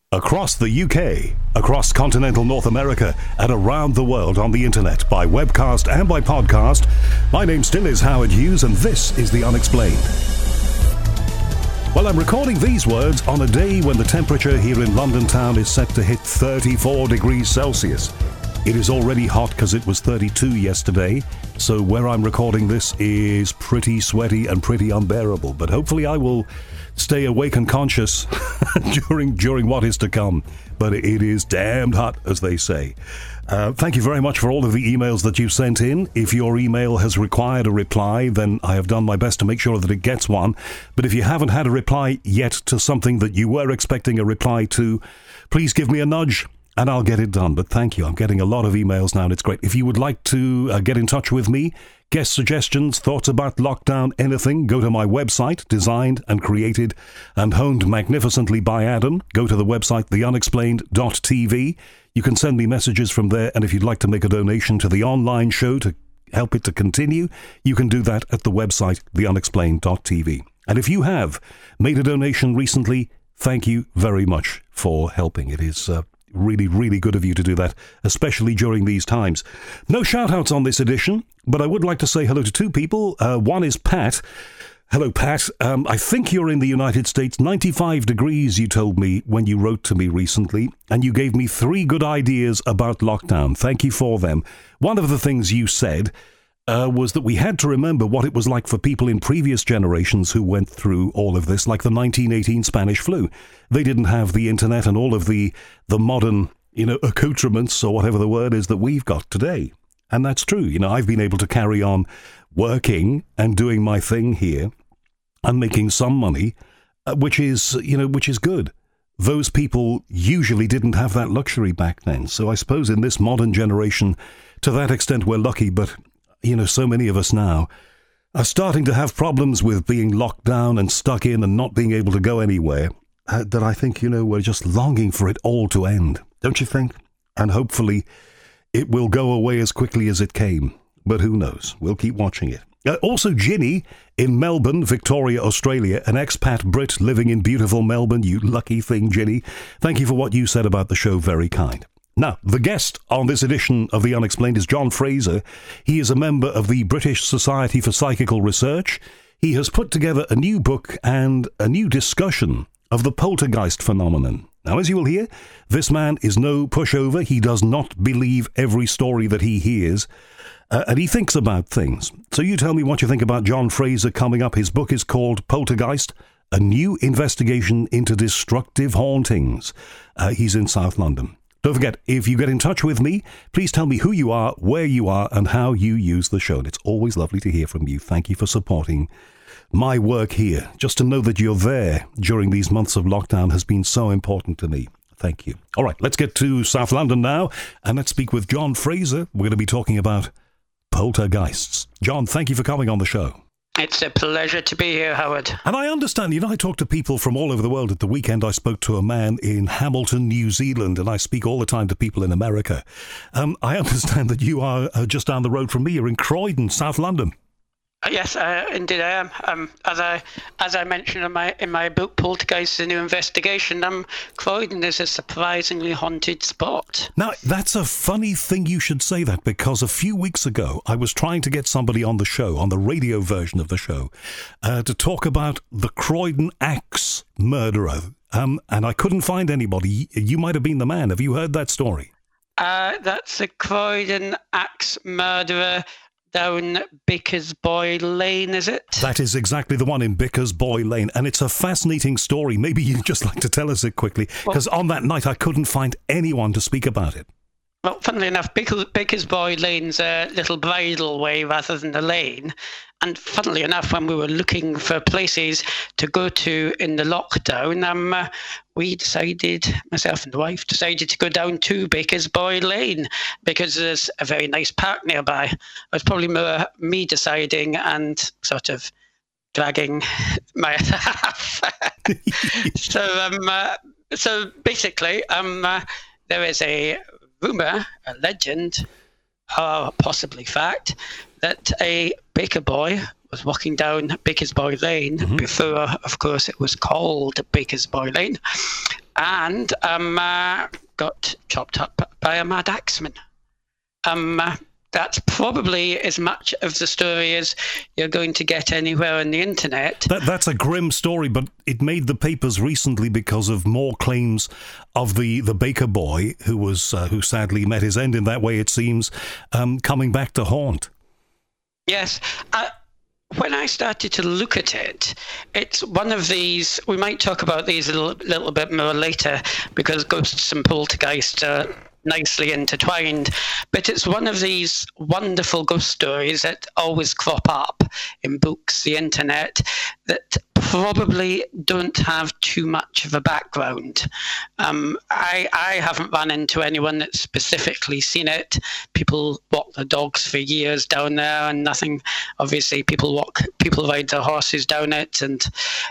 Across the UK, across continental North America, and around the world on the internet, by webcast and by podcast, my name still is Howard Hughes, and this is The Unexplained. Well, I'm recording these words on a day when the temperature here in London town is set to hit 34 degrees Celsius. It is already hot because it was 32 yesterday, so where I'm recording this is pretty sweaty and pretty unbearable, but hopefully I will stay awake and conscious during what is to come. But it is damned hot, as they say. Thank you very much for all of the emails that you've sent in. If your email has required a reply, then I have done my best to make sure that it gets one. But if you haven't had a reply yet to something that you were expecting a reply to, please give me a nudge and I'll get it done. But thank you. I'm getting a lot of emails now and it's great. If you would like to get in touch with me, guest suggestions, thoughts about lockdown, anything, go to my website, designed and created and honed magnificently by Adam. Go to the website, theunexplained.tv. You can send me messages from there, and if you'd like to make a donation to the online show to help it to continue, you can do that at the website, theunexplained.tv. And if you have made a donation recently, thank you very much for helping. It is really, really good of you to do that, especially during these times. No shout-outs on this edition, but I would like to say hello to two people. One is Pat. Hello, Pat. I think you're in the United States. 95 degrees, you told me when you wrote to me recently, and you gave me 3 good ideas about lockdown. Thank you for them. One of the things you said was that we had to remember what it was like for people in previous generations who went through all of this, like the 1918 Spanish flu. They didn't have the internet and all of the modern, accoutrements, or whatever the word is, that we've got today. And that's true. I've been able to carry on working and doing my thing here and making some money, which is good. Those people usually didn't have that luxury back then. So I suppose in this modern generation, to that extent, we're lucky, but so many of us now are starting to have problems with being locked down and stuck in and not being able to go anywhere, that I think, we're just longing for it all to end. Don't you think? And hopefully it will go away as quickly as it came. But who knows? We'll keep watching it. Also, Ginny in Melbourne, Victoria, Australia, an expat Brit living in beautiful Melbourne. You lucky thing, Ginny. Thank you for what you said about the show. Very kind. Now, the guest on this edition of The Unexplained is John Fraser. He is a member of the British Society for Psychical Research. He has put together a new book and a new discussion of the poltergeist phenomenon. Now, as you will hear, this man is no pushover. He does not believe every story that he hears, and he thinks about things. So you tell me what you think about John Fraser coming up. His book is called Poltergeist, A New Investigation into Destructive Hauntings. He's in South London. Don't forget, if you get in touch with me, please tell me who you are, where you are, and how you use the show. And it's always lovely to hear from you. Thank you for supporting my work here. Just to know that you're there during these months of lockdown has been so important to me. Thank you. All right, let's get to South London now, and let's speak with John Fraser. We're going to be talking about poltergeists. John, thank you for coming on the show. It's a pleasure to be here, Howard. And I understand, I talk to people from all over the world. At the weekend, I spoke to a man in Hamilton, New Zealand, and I speak all the time to people in America. I understand that you are just down the road from me. You're in Croydon, South London. Yes, indeed I am. As I mentioned in my book, Poltergeist: A New Investigation, Croydon is a surprisingly haunted spot. Now, that's a funny thing you should say that, because a few weeks ago, I was trying to get somebody on the show, on the radio version of the show, to talk about the Croydon axe murderer, and I couldn't find anybody. You might have been the man. Have you heard that story? That's the Croydon axe murderer down Bickersboy Lane, is it? That is exactly the one, in Bickersboy Lane, and it's a fascinating story. Maybe you'd just like to tell us it quickly, because on that night I couldn't find anyone to speak about it. Well, funnily enough, Bickersboy Lane's a little bridle way rather than a lane. And funnily enough, when we were looking for places to go to in the lockdown, we decided, myself and the wife, decided to go down to Bickersboy Lane because there's a very nice park nearby. It was probably more me deciding and sort of dragging my other half. So basically, there is a rumour, a legend, or possibly fact, that a baker boy was walking down Bickersboy Lane before, of course, it was called Bickersboy Lane. and got chopped up by a mad axeman. That's probably as much of the story as you're going to get anywhere on the internet. That's a grim story, but it made the papers recently because of more claims of the baker boy who sadly met his end in that way, it seems, coming back to haunt. Yes. When I started to look at it, it's one of these, we might talk about these a little bit more later, because ghosts and poltergeist are nicely intertwined, but it's one of these wonderful ghost stories that always crop up in books, the internet, that probably don't have too much of a background. I haven't run into anyone that's specifically seen it. People walk their dogs for years down there and nothing. Obviously, people ride their horses down it, and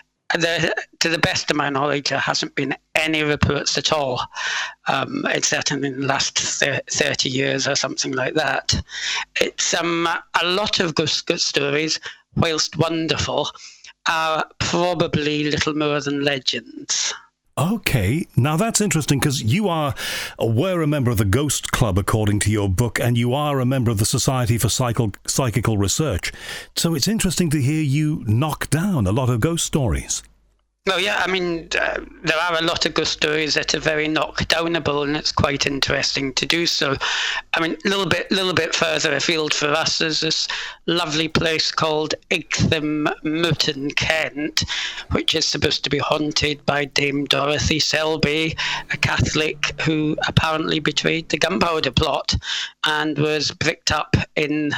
to the best of my knowledge, there hasn't been any reports at all. It's certainly in the last 30 years or something like that. It's a lot of ghost stories, whilst wonderful, are probably little more than legends. Okay, now that's interesting, because you were a member of the Ghost Club, according to your book, and you are a member of the Society for Psychical Research. So it's interesting to hear you knock down a lot of ghost stories. Well, yeah, I mean, there are a lot of ghost stories that are very knockdownable, and it's quite interesting to do so. I mean, a little bit further afield for us, there's this lovely place called Igtham Moot in Kent, which is supposed to be haunted by Dame Dorothy Selby, a Catholic who apparently betrayed the gunpowder plot and was bricked up in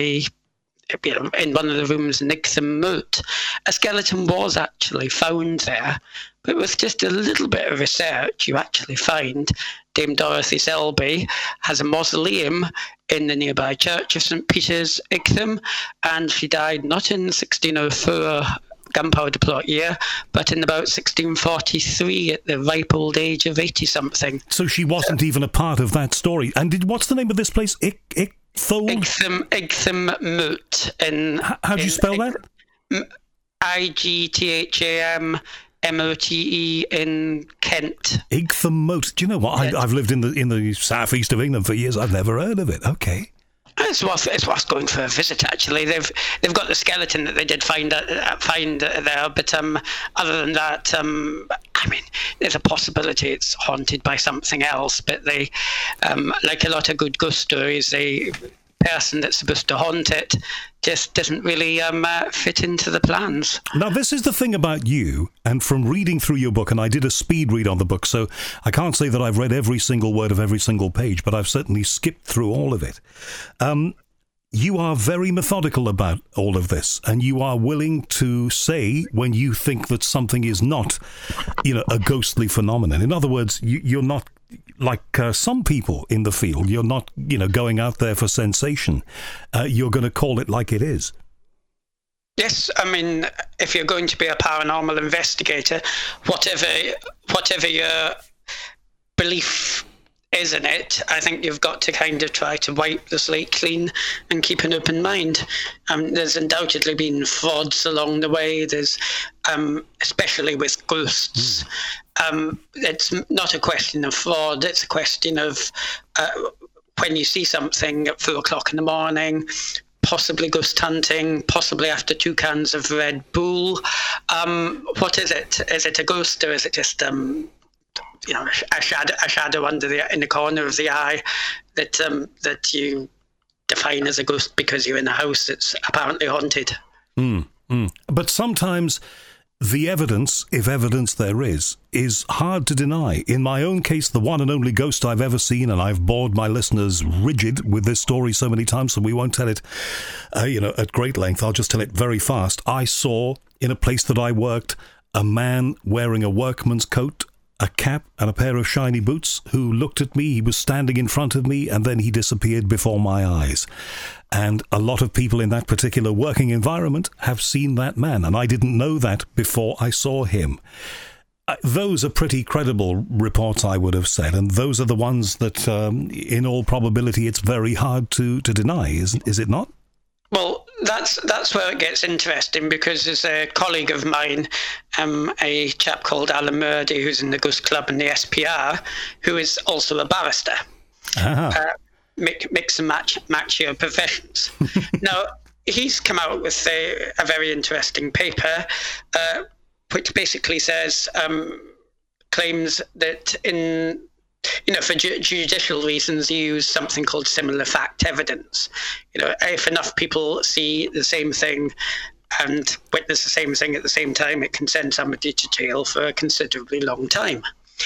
one of the rooms in Igtham Moot. A skeleton was actually found there, but with just a little bit of research, you actually find Dame Dorothy Selby has a mausoleum in the nearby church of St. Peter's, Igtham, and she died not in 1604 gunpowder plot year, but in about 1643 at the ripe old age of 80-something. So she wasn't even a part of that story. And what's the name of this place? Igtham Moot. How do you spell that? Igtham Mote in Kent. Igtham Moot. Do you know what? I've lived in the southeast of England for years. I've never heard of it. Okay. It's worth going for a visit. Actually, they've got the skeleton that they did find there, but other than that, I mean, there's a possibility it's haunted by something else. But they, like a lot of good ghost stories, the person that's supposed to haunt it just doesn't really fit into the plans. Now, this is the thing about you, and from reading through your book, and I did a speed read on the book, so I can't say that I've read every single word of every single page, but I've certainly skipped through all of it. You are very methodical about all of this, and you are willing to say when you think that something is not, a ghostly phenomenon. In other words, you're not like some people in the field. You're not, going out there for sensation. You're going to call it like it is. Yes, I mean, if you're going to be a paranormal investigator, whatever your belief is in it, I think you've got to kind of try to wipe the slate clean and keep an open mind. There's undoubtedly been frauds along the way. There's, especially with ghosts, it's not a question of fraud. It's a question of when you see something at 4 o'clock in the morning, possibly ghost hunting, possibly after 2 cans of Red Bull. What is it? Is it a ghost, or is it just a shadow in the corner of the eye that you define as a ghost because you're in a house that's apparently haunted? But sometimes the evidence, if evidence there is hard to deny. In my own case, the one and only ghost I've ever seen, and I've bored my listeners rigid with this story so many times, so we won't tell it, at great length. I'll just tell it very fast. I saw, in a place that I worked, a man wearing a workman's coat, a cap and a pair of shiny boots, who looked at me. He was standing in front of me, and then he disappeared before my eyes. And a lot of people in that particular working environment have seen that man, and I didn't know that before I saw him. Those are pretty credible reports, I would have said, and those are the ones that, in all probability, it's very hard to deny, is it not? Well, that's where it gets interesting, because there's a colleague of mine, a chap called Alan Murdy, who's in the Ghost Club and the SPR, who is also a barrister. Mix and match your professions. Now, he's come out with a very interesting paper, which basically says, claims that for judicial reasons, you use something called similar fact evidence. If enough people see the same thing and witness the same thing at the same time, it can send somebody to jail for a considerably long time.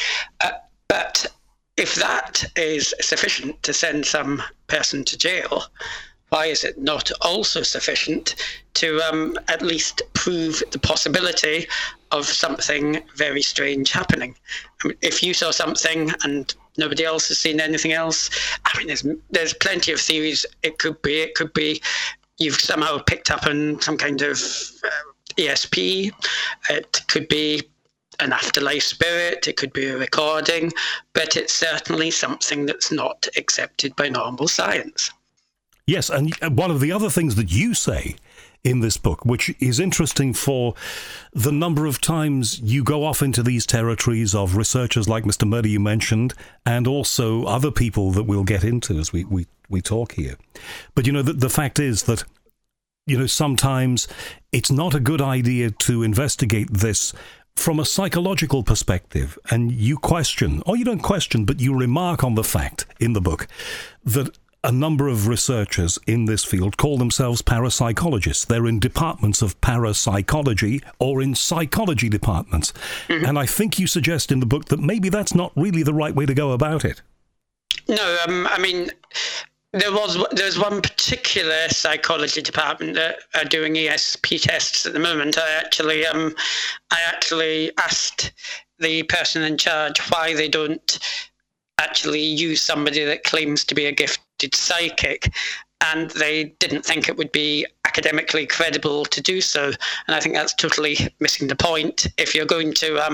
But if that is sufficient to send some person to jail, why is it not also sufficient to at least prove the possibility of something very strange happening? I mean, if you saw something and nobody else has seen anything else, I mean, there's plenty of theories. It could be you've somehow picked up on some kind of ESP. It could be an afterlife spirit. It could be a recording, but it's certainly something that's not accepted by normal science. Yes, and one of the other things that you say in this book, which is interesting for the number of times you go off into these territories of researchers like Mr. Murdy you mentioned, and also other people that we'll get into as we talk here. But, the fact is that, sometimes it's not a good idea to investigate this from a psychological perspective, and you question, or you don't question, but you remark on the fact in the book that a number of researchers in this field call themselves parapsychologists. They're in departments of parapsychology or in psychology departments. Mm-hmm. And I think you suggest in the book that maybe that's not really the right way to go about it. No, I mean, there's one particular psychology department that are doing ESP tests at the moment. I actually asked the person in charge why they don't actually use somebody that claims to be a gifted psychic, and they didn't think it would be academically credible to do so. And I think that's totally missing the point. If you're going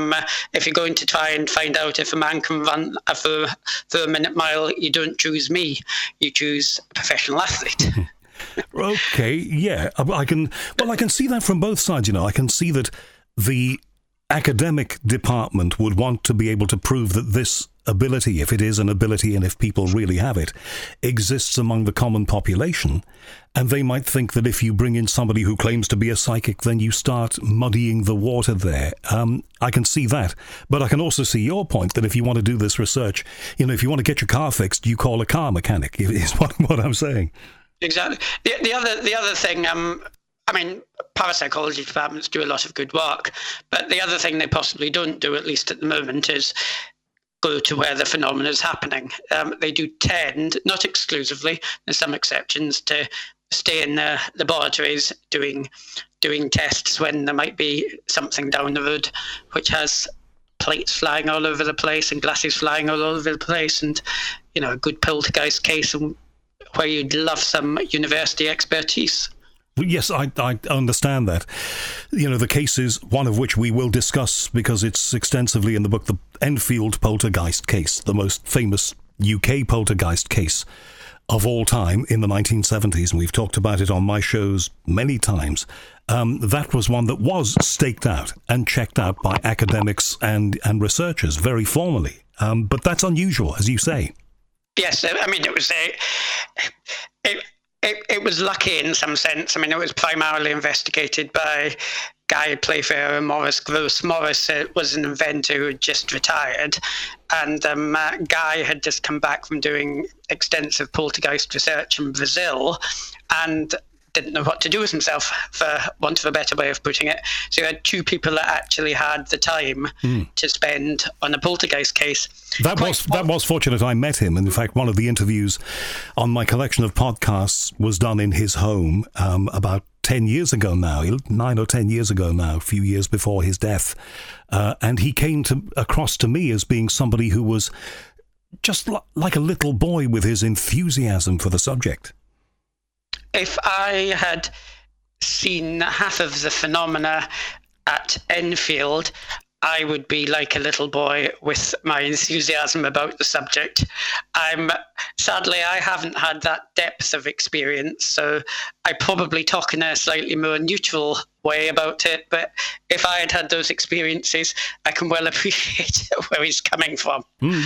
to try and find out if a man can run for a minute mile, you don't choose me, you choose a professional athlete. Okay, yeah, I can see that from both sides. I can see that the academic department would want to be able to prove that this ability, if it is an ability and if people really have it, exists among the common population. And they might think that if you bring in somebody who claims to be a psychic, then you start muddying the water there. I can see that. But I can also see your point that if you want to do this research, if you want to get your car fixed, you call a car mechanic, is what I'm saying. Exactly. The other thing, I mean, parapsychology departments do a lot of good work, but the other thing they possibly don't do, at least at the moment, is go to where the phenomena is happening. They do tend, not exclusively, there's some exceptions, to stay in the laboratories doing tests when there might be something down the road which has plates flying all over the place and glasses flying all over the place, and a good poltergeist case where you'd love some university expertise. Yes, I understand that. The cases, one of which we will discuss because it's extensively in the book, the Enfield poltergeist case, the most famous UK poltergeist case of all time in the 1970s, and we've talked about it on my shows many times. That was one that was staked out and checked out by academics and researchers very formally. But that's unusual, as you say. Yes, I mean, it was lucky in some sense. I mean, it was primarily investigated by Guy Playfair and Maurice Grosse. Maurice was an inventor who had just retired, and Guy had just come back from doing extensive poltergeist research in Brazil and didn't know what to do with himself, for want of a better way of putting it. So you had two people that actually had the time to spend on a poltergeist case. That was fortunate. I met him. In fact, one of the interviews on my collection of podcasts was done in his home about 10 years ago now, 9 or 10 years ago now, a few years before his death. And he came across to me as being somebody who was just like a little boy with his enthusiasm for the subject. If I had seen half of the phenomena at Enfield, I would be like a little boy with my enthusiasm about the subject. Sadly, I haven't had that depth of experience, so I probably talk in a slightly more neutral way about it. But if I had had those experiences, I can well appreciate where he's coming from.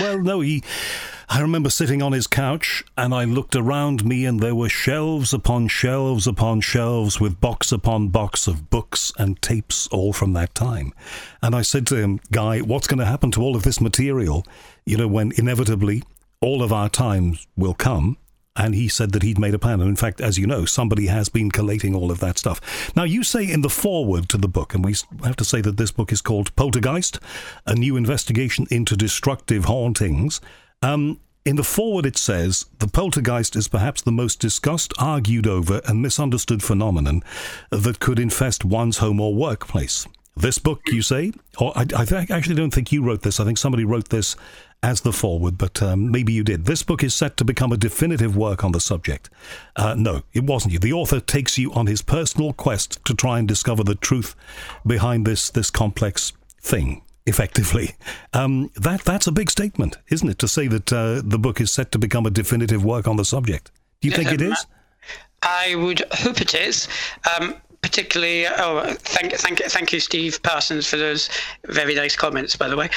I remember sitting on his couch and I looked around me and there were shelves upon shelves upon shelves with box upon box of books and tapes all from that time. And I said to him, Guy, what's going to happen to all of this material, when inevitably all of our times will come? And he said that he'd made a plan. And in fact, as you know, somebody has been collating all of that stuff. Now, you say in the foreword to the book, and we have to say that this book is called Poltergeist, A New Investigation into Destructive Hauntings. In the foreword it says, the poltergeist is perhaps the most discussed, argued over and misunderstood phenomenon that could infest one's home or workplace. This book, you say, or I actually don't think you wrote this. I think somebody wrote this as the foreword, but maybe you did. This book is set to become a definitive work on the subject. No, it wasn't you. The author takes you on his personal quest to try and discover the truth behind this complex thing. Effectively. That's a big statement, isn't it, to say that the book is set to become a definitive work on the subject? Do you think it is? I would hope it is. Particularly, thank you, Steve Parsons, for those very nice comments, by the way.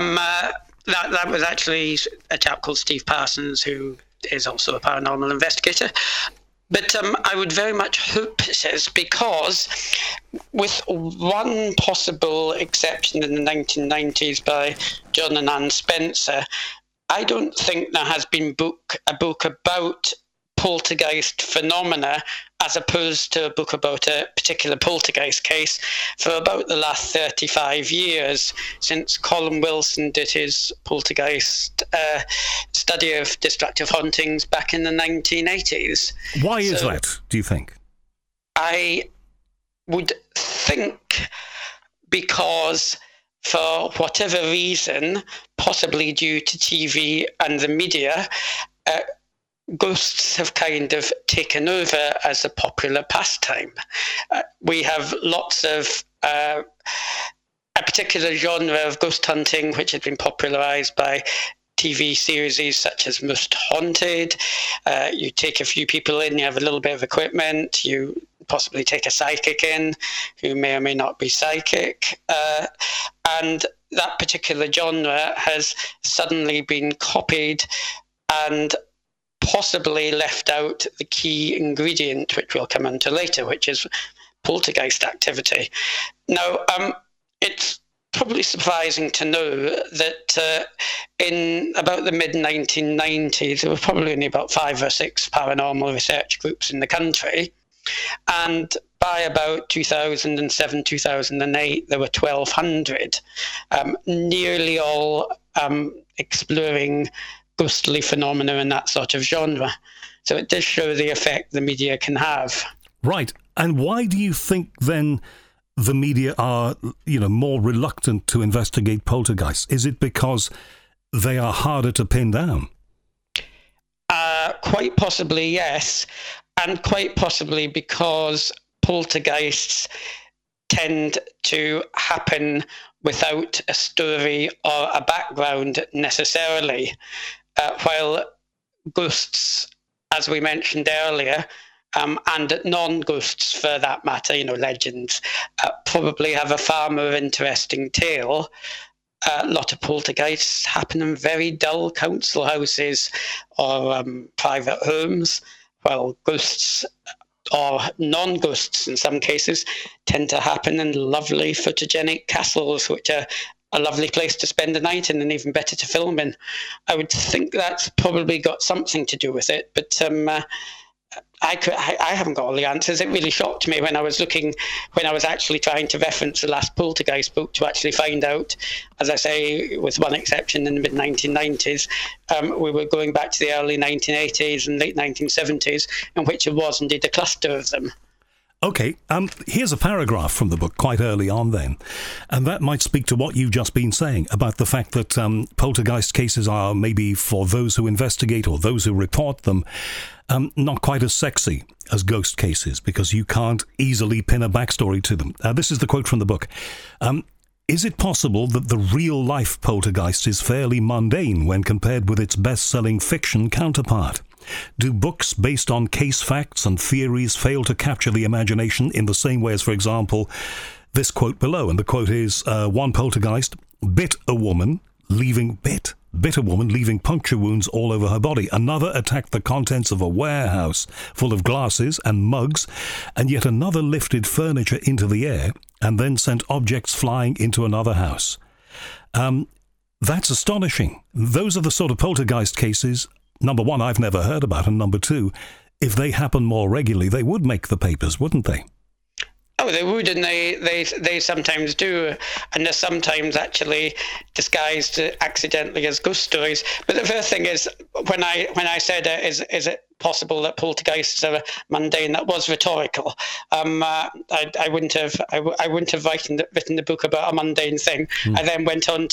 That was actually a chap called Steve Parsons, who is also a paranormal investigator. But I would very much hope it is, because with one possible exception in the 1990s by John and Ann Spencer, I don't think there has been a book about poltergeist phenomena as opposed to a book about a particular poltergeist case for about the last 35 years, since Colin Wilson did his poltergeist study of destructive hauntings back in the 1980s. Why is that, do you think? I would think because for whatever reason, possibly due to TV and the media, ghosts have kind of taken over as a popular pastime. We have lots of a particular genre of ghost hunting which has been popularized by TV series such as Most Haunted. You take a few people in, you have a little bit of equipment, you possibly take a psychic in who may or may not be psychic. And that particular genre has suddenly been copied and possibly left out the key ingredient, which we'll come into later, which is poltergeist activity. Now, it's probably surprising to know that in about the mid-1990s, there were probably only about 5 or 6 paranormal research groups in the country. And by about 2007, 2008, there were 1,200, nearly all exploring ghostly phenomena in that sort of genre. So it does show the effect the media can have. Right. And why do you think then the media are, more reluctant to investigate poltergeists? Is it because they are harder to pin down? Quite possibly, yes. And quite possibly because poltergeists tend to happen without a story or a background necessarily. While ghosts, as we mentioned earlier, and non-ghosts for that matter, legends, probably have a far more interesting tale. A lot of poltergeists happen in very dull council houses or private homes, while ghosts or non-ghosts in some cases tend to happen in lovely photogenic castles, which are a lovely place to spend the night in and even better to film in. I would think that's probably got something to do with it, but I haven't got all the answers. It really shocked me when I was actually trying to reference the last poltergeist book to actually find out, as I say, with one exception in the mid-1990s, we were going back to the early 1980s and late 1970s, in which it was indeed a cluster of them. Okay, here's a paragraph from the book quite early on then, and that might speak to what you've just been saying about the fact that poltergeist cases are maybe for those who investigate or those who report them not quite as sexy as ghost cases because you can't easily pin a backstory to them. This is the quote from the book. Is it possible that the real-life poltergeist is fairly mundane when compared with its best-selling fiction counterpart? Do books based on case facts and theories fail to capture the imagination in the same way as, for example, this quote below? And the quote is, one poltergeist bit a woman, leaving puncture wounds all over her body. Another attacked the contents of a warehouse full of glasses and mugs, and yet another lifted furniture into the air and then sent objects flying into another house. That's astonishing. Those are the sort of poltergeist cases, number one, I've never heard about, and number two, if they happen more regularly, they would make the papers, wouldn't they? Oh, they would, and they sometimes do, and they're sometimes actually disguised accidentally as ghost stories. But the first thing is, when I said, is it possible that poltergeists are mundane? That was rhetorical. I wouldn't have written the book about a mundane thing. I then went on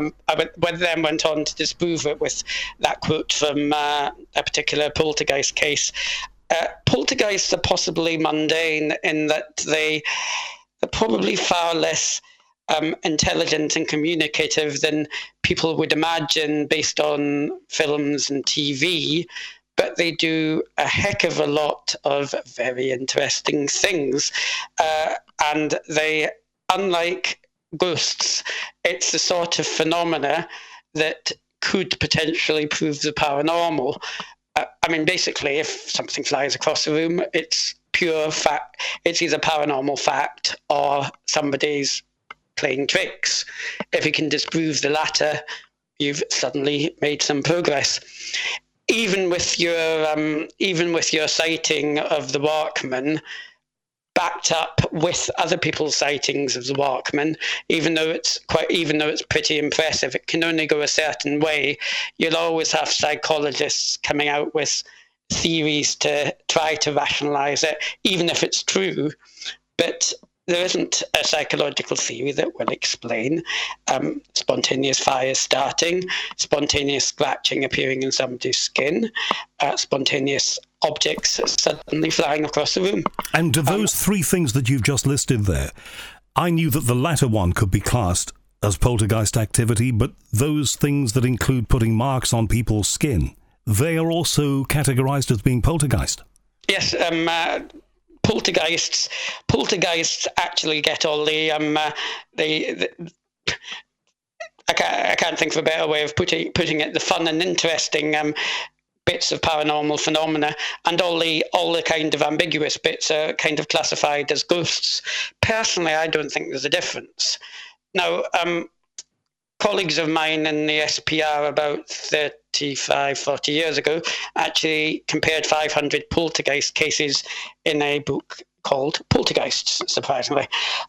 to disprove it with that quote from a particular poltergeist case. Poltergeists are possibly mundane in that they're probably far less intelligent and communicative than people would imagine based on films and TV, but they do a heck of a lot of very interesting things. And they, unlike ghosts, it's the sort of phenomena that could potentially prove the paranormal. Basically, if something flies across the room, it's pure fact. It's either paranormal fact or somebody's playing tricks. If you can disprove the latter, you've suddenly made some progress. Even with your sighting of the Walkman, backed up with other people's sightings of the Walkman, even though it's pretty impressive, it can only go a certain way. You'll always have psychologists coming out with theories to try to rationalize it, even if it's true. But there isn't a psychological theory that will explain spontaneous fires starting, spontaneous scratching appearing in somebody's skin, spontaneous objects suddenly flying across the room. And do those three things that you've just listed there, I knew that the latter one could be classed as poltergeist activity, but those things that include putting marks on people's skin, they are also categorized as being poltergeist? Yes, poltergeists actually get all the I can't think of a better way of putting it, the fun and interesting bits of paranormal phenomena, and all the kind of ambiguous bits are kind of classified as ghosts. Personally, I don't think there's a difference. Now, colleagues of mine in the SPR about 40 years ago actually compared 500 poltergeist cases in a book called Poltergeists, surprisingly.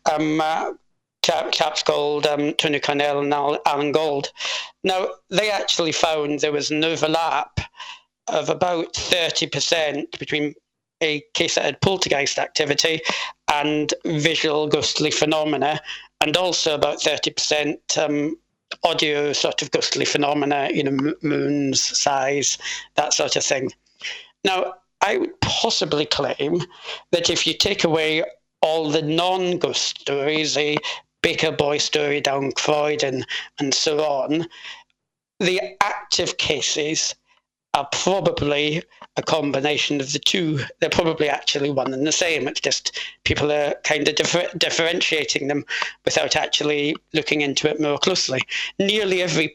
Chaps called Tony Cornell and Alan Gold. Now, they actually found there was an overlap of about 30% between a case that had poltergeist activity and visual ghostly phenomena, and also about 30% audio sort of ghostly phenomena, moons, size, that sort of thing. Now, I would possibly claim that if you take away all the non-ghost stories, the Baker Boy story down Croydon and so on, the active cases are probably a combination of the two. They're probably actually one and the same. It's just people are kind of differentiating them without actually looking into it more closely. Nearly every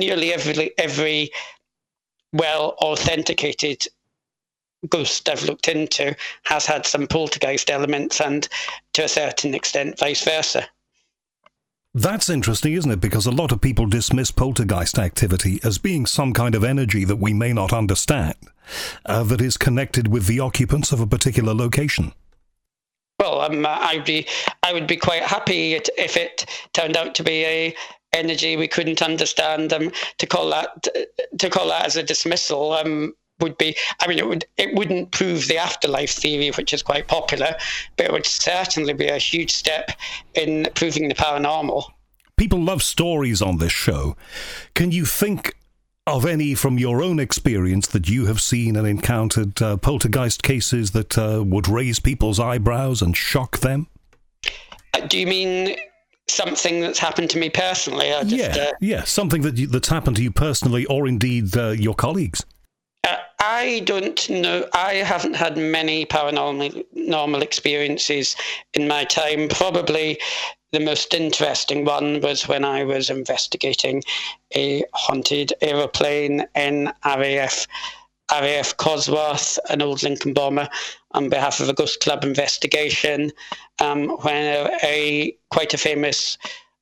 well authenticated ghost I've looked into has had some poltergeist elements, and to a certain extent vice versa. That's interesting, isn't it? Because a lot of people dismiss poltergeist activity as being some kind of energy that we may not understand, that is connected with the occupants of a particular location. Well, I would be quite happy if it turned out to be a energy we couldn't understand. To call that as a dismissal would be. It wouldn't prove the afterlife theory, which is quite popular, but it would certainly be a huge step in proving the paranormal. People love stories on this show. Can you think of any from your own experience that you have seen and encountered poltergeist cases that would raise people's eyebrows and shock them? Do you mean something that's happened to me personally. Something that's happened to you personally, or indeed your colleagues. I don't know. I haven't had many paranormal experiences in my time. Probably the most interesting one was when I was investigating a haunted aeroplane in RAF Cosworth, an old Lincoln bomber, on behalf of a Ghost Club investigation, when quite a famous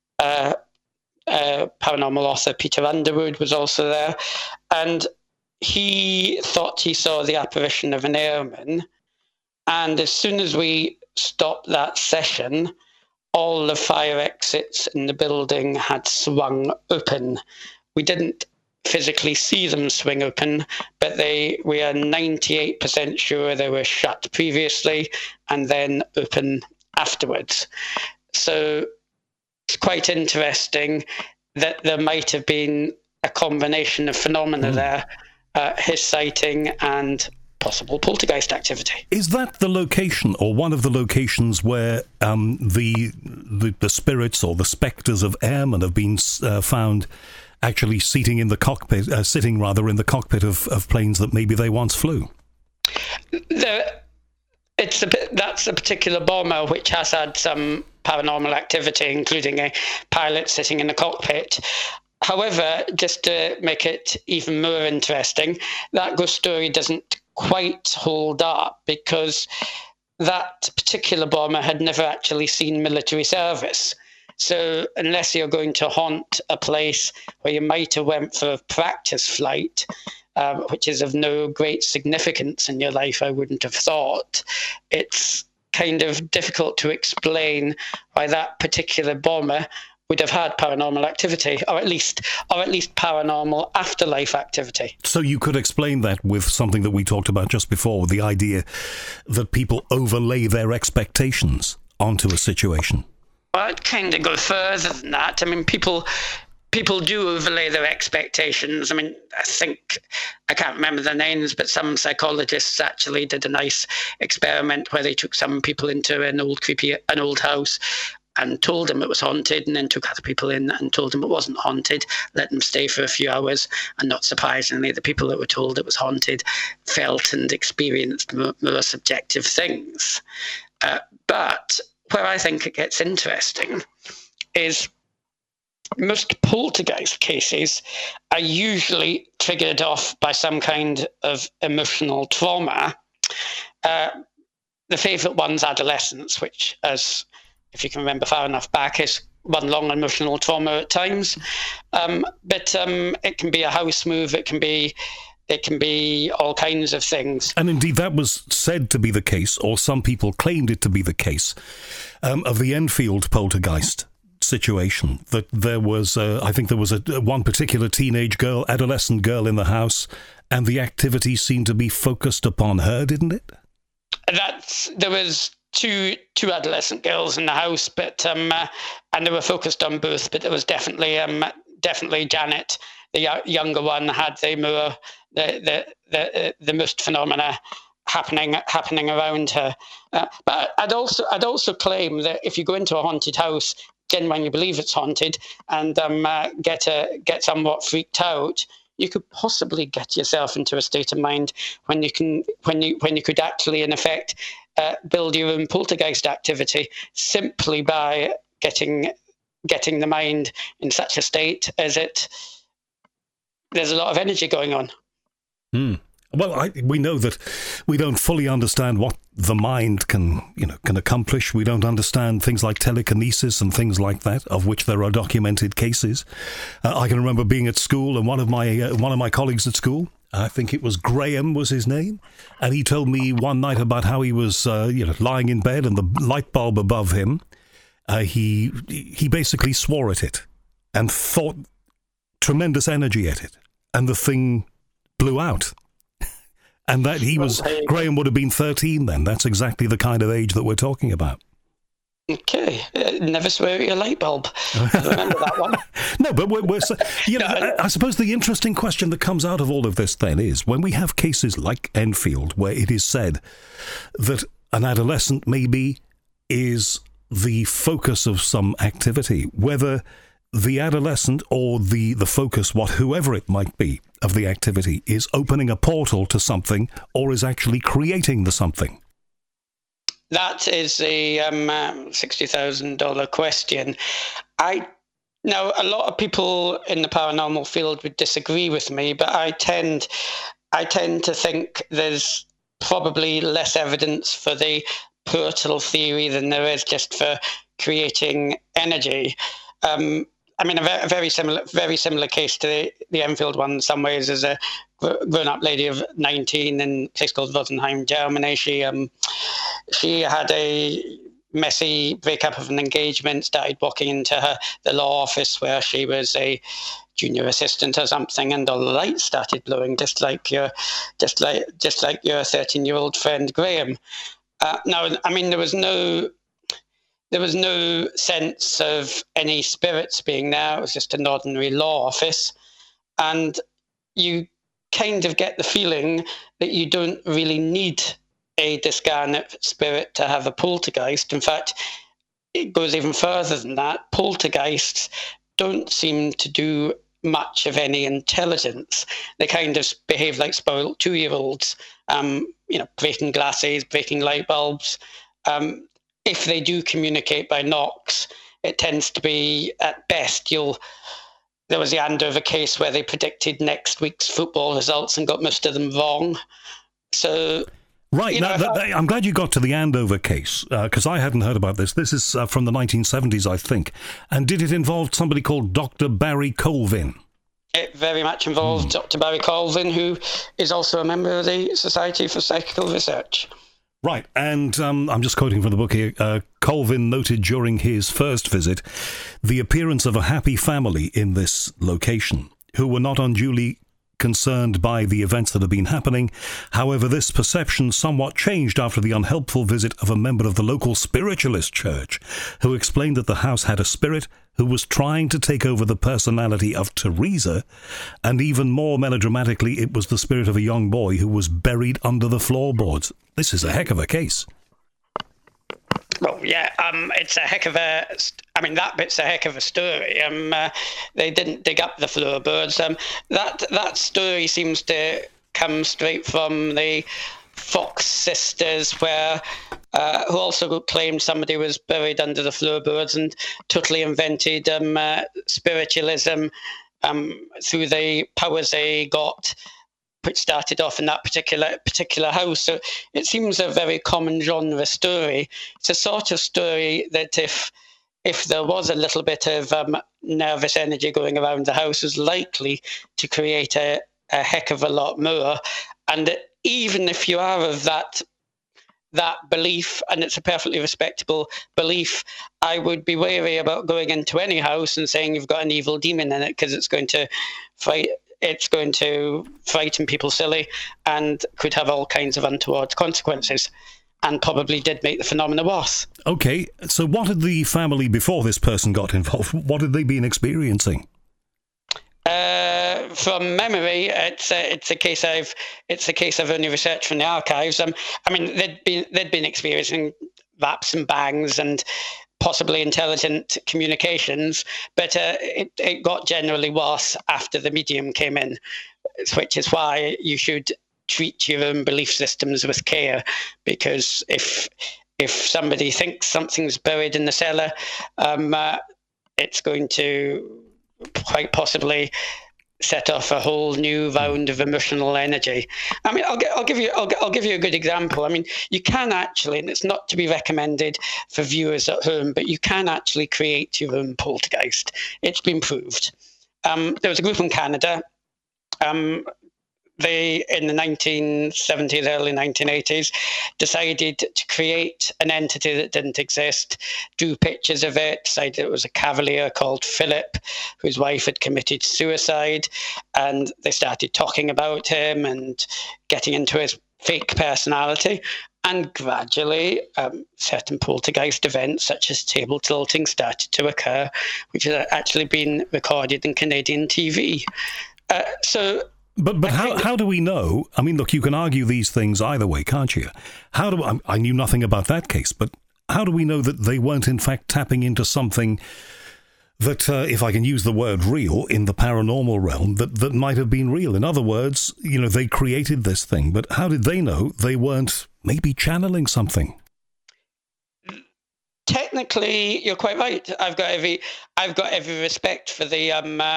paranormal author, Peter Underwood, was also there. And he thought he saw the apparition of an airman. And as soon as we stopped that session, all the fire exits in the building had swung open. We didn't physically see them swing open, but we are 98% sure they were shut previously and then open afterwards. So it's quite interesting that there might have been a combination of phenomena there, his sighting and possible poltergeist activity. Is that the location, or one of the locations, where the spirits or the spectres of airmen have been found actually sitting in the cockpit of planes that maybe they once flew? That's a particular bomber which has had some paranormal activity, including a pilot sitting in the cockpit. However, just to make it even more interesting, that ghost story doesn't quite hold up because that particular bomber had never actually seen military service. So unless you're going to haunt a place where you might have went for a practice flight, which is of no great significance in your life, I wouldn't have thought, it's kind of difficult to explain why that particular bomber would have had paranormal activity, or at least paranormal afterlife activity. So you could explain that with something that we talked about just before, the idea that people overlay their expectations onto a situation. Well, I'd kind of go further than that. I mean, people do overlay their expectations. I mean, I can't remember the names, but some psychologists actually did a nice experiment where they took some people into an old house and told them it was haunted, and then took other people in and told them it wasn't haunted, let them stay for a few hours, and not surprisingly, the people that were told it was haunted felt and experienced more subjective things. But where I think it gets interesting is most poltergeist cases are usually triggered off by some kind of emotional trauma. The favourite one's adolescence, which, if you can remember far enough back, is one long emotional trauma at times. But it can be a house move, it can be all kinds of things. And indeed, that was said to be the case, or some people claimed it to be the case, of the Enfield poltergeist situation. That there was, I think there was one particular adolescent girl in the house, and the activity seemed to be focused upon her, didn't it? There was two adolescent girls in the house, but and they were focused on both. But there was definitely Janet, the younger one, had the most phenomena happening around her. But I'd also claim that if you go into a haunted house, genuinely believe it's haunted, and get somewhat freaked out, you could possibly get yourself into a state of mind when you could actually, in effect, build your own poltergeist activity simply by getting the mind in such a state as there's a lot of energy going on. Well, we know that we don't fully understand what the mind can accomplish. We don't understand things like telekinesis and things like that, of which there are documented cases. I can remember being at school, and one of my colleagues at school, I think it was Graham was his name, and he told me one night about how he was lying in bed and the light bulb above him. He basically swore at it and thought tremendous energy at it, and the thing blew out. And that Graham would have been 13 then. That's exactly the kind of age that we're talking about. Okay, never swear at your light bulb. I remember that one. No, but I suppose the interesting question that comes out of all of this then is, when we have cases like Enfield, where it is said that an adolescent maybe is the focus of some activity, whether the adolescent or the focus, whoever it might be, of the activity is opening a portal to something or is actually creating the something? That is a $60,000 question. Now, a lot of people in the paranormal field would disagree with me, but I tend to think there's probably less evidence for the portal theory than there is just for creating energy. A very similar case to the Enfield one in some ways is a grown-up lady of 19 in a place called Rosenheim, Germany. She had a messy breakup of an engagement, started walking into the law office where she was a junior assistant or something, and all the lights started blowing, just like your 13-year-old friend Graham. There was no sense of any spirits being there. It was just an ordinary law office. And you kind of get the feeling that you don't really need a discarnate spirit to have a poltergeist. In fact, it goes even further than that. Poltergeists don't seem to do much of any intelligence. They kind of behave like spoiled 2-year-olds, breaking glasses, breaking light bulbs. If they do communicate by knocks, it tends to be, at best, there was the Andover case where they predicted next week's football results and got most of them wrong. So, right. I'm glad you got to the Andover case, because I hadn't heard about this. This is from the 1970s, I think. And did it involve somebody called Dr. Barry Colvin? It very much involved Dr. Barry Colvin, who is also a member of the Society for Psychical Research. Right, and I'm just quoting from the book here. Colvin noted during his first visit the appearance of a happy family in this location, who were not unduly concerned by the events that had been happening. However, this perception somewhat changed after the unhelpful visit of a member of the local spiritualist church, who explained that the house had a spirit who was trying to take over the personality of Teresa, and even more melodramatically, it was the spirit of a young boy who was buried under the floorboards. This is a heck of a case. Well, yeah, it's a heck of a... that bit's a heck of a story. They didn't dig up the floorboards. That story seems to come straight from the Fox sisters, who also claimed somebody was buried under the floorboards and totally invented spiritualism through the powers they got, which started off in that particular house. So it seems a very common genre story. It's a sort of story that if there was a little bit of nervous energy going around the house, is likely to create a heck of a lot more. And even if you are of that belief, and it's a perfectly respectable belief, I would be wary about going into any house and saying you've got an evil demon in it, because it's going to frighten people silly and could have all kinds of untoward consequences, and probably did make the phenomena worse. Okay, so what had the family, before this person got involved, what had they been experiencing? From memory, it's a case I've only researched from the archives. They'd been experiencing raps and bangs and possibly intelligent communications, but it got generally worse after the medium came in, which is why you should treat your own belief systems with care, because if somebody thinks something's buried in the cellar, it's going to quite possibly set off a whole new round of emotional energy. I'll give you a good example. You can actually, and it's not to be recommended for viewers at home, but you can actually create your own poltergeist. It's been proved. There was a group in Canada. They, in the 1970s, early 1980s, decided to create an entity that didn't exist, drew pictures of it, decided it was a cavalier called Philip, whose wife had committed suicide, and they started talking about him and getting into his fake personality. And gradually, certain poltergeist events, such as table tilting, started to occur, which has actually been recorded in Canadian TV. But how do we know? Look, you can argue these things either way, can't you? I knew nothing about that case, but how do we know that they weren't in fact tapping into something that, if I can use the word real, in the paranormal realm, that might have been real? In other words, they created this thing, but how did they know they weren't maybe channeling something? Technically, you're quite right. I've got every respect for the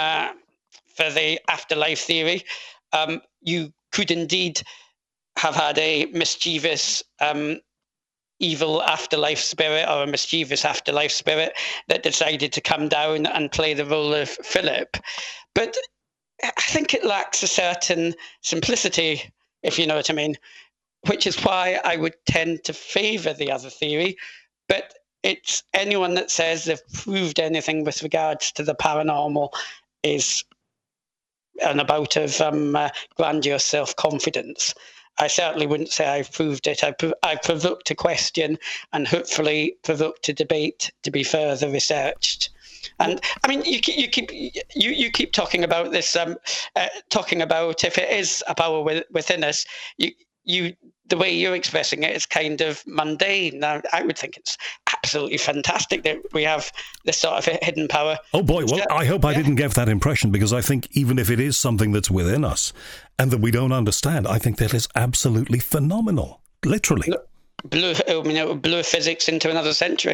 afterlife theory. You could indeed have had a mischievous, evil afterlife spirit, or a mischievous afterlife spirit that decided to come down and play the role of Philip. But I think it lacks a certain simplicity, if you know what I mean, which is why I would tend to favour the other theory. But it's anyone that says they've proved anything with regards to the paranormal is an bout of grandiose self-confidence. I certainly wouldn't say I've proved it. I've provoked a question and hopefully provoked a debate to be further researched. And I mean, you keep talking about this, talking about if it is a power within us. The way you're expressing it is kind of mundane. Now, I would think it's absolutely fantastic that we have this sort of hidden power. Oh boy, well, I hope I didn't give that impression, because I think even if it is something that's within us and that we don't understand, I think that is absolutely phenomenal, literally. Blew physics into another century.